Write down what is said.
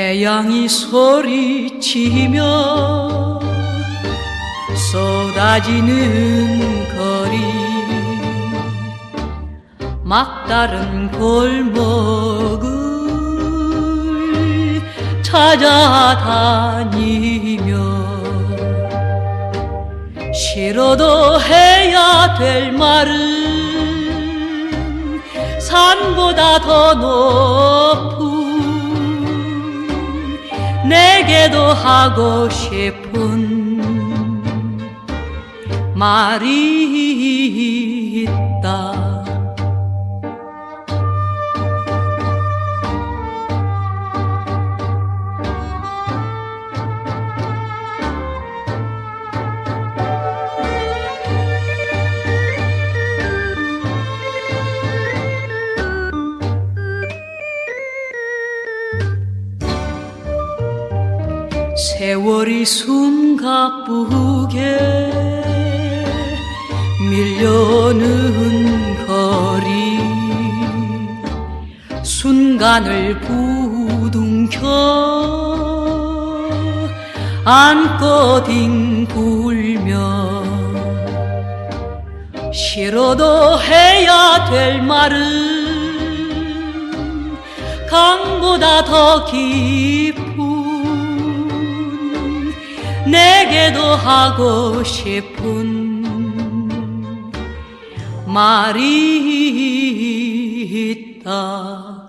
태양이 소리치며 쏟아지는 거리, 막다른 골목을 찾아다니며 싫어도 해야 될 말은 산보다 더 높은 내게도 하고 싶은 말이 있다. 세월이 숨가쁘게 밀려는 거리, 순간을 부둥켜 안고 뒹굴며 싫어도 해야 될 말은 강보다 더 깊은 내게도 하고 싶은 말이 있다.